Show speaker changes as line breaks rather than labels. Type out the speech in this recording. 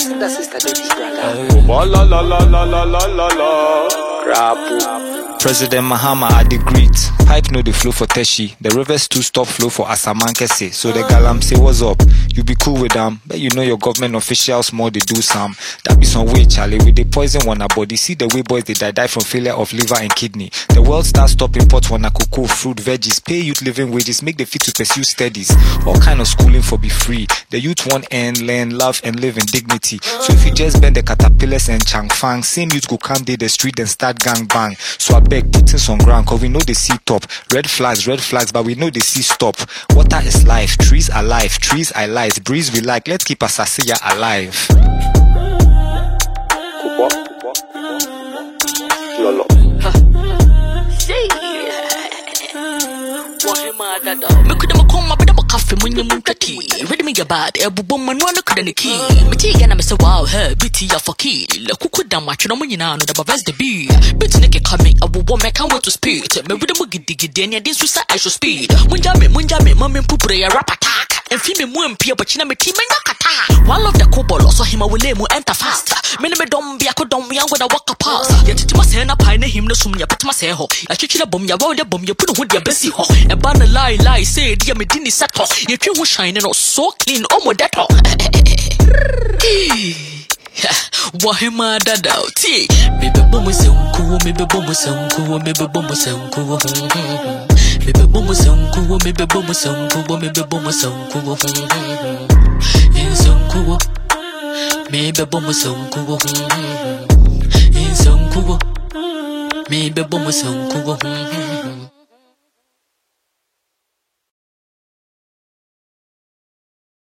Listen to Sister Debbie's brother.
La la la la la la la la.
Rapu.
President Mahama at the greet. Pipe no the flow for Teshi. The rivers too stop flow for Asamankese. So the galam say what's up? You be cool with them. But you know your government officials more they do some. That be some way, Charlie. With the poison one body. See the way boys they die from failure of liver and kidney. The world starts stopping imports one cocoa, fruit, veggies. Pay youth living wages. Make the fit to pursue studies. All kind of schooling for be free. The youth want earn, learn, love and live in dignity. So if you just bend the caterpillars and changfang, same youth go come day the street and start gang bang. So I beg put things on ground cause we know they see top. Red flags, but we know they see stop. Water is life, trees are life, trees are lies. Breeze we like, let's keep Asasiya alive.
Lolo.
Me could have come up with a coffee when you moon catty. Ready me about a boom and one could the key. Me tea and I'm so wow, her bitty ya for key. Look who could damn much no money now, the bavas the bee. Bitty Nicky coming, a woman I can't wait to speed. Me with a muggy diggy, then ya didn't I should speed. Munjame, mummy poopre, a rap attack. And female moon peer, but you know me team and yakata. One of the cobble, also him I will lay enter fast. Many me don't be a codom young when I walk a pass. Yet it must end up pine him no sum ya put my say ho. I chicken a bomb ya roll ya bomb you put with your bessie ho. A banner lie, say dear me didn't set ho. Your tree was shining or so clean, almost that ho. Wahima dada tea. Maybe bomb was cool, maybe bomb was cool, maybe bomb was cool. Maybe bomb was cool, maybe bomb was cool, maybe bomb was cool. In some cool, maybe bomb was cool. In some cool, maybe bomb was cool.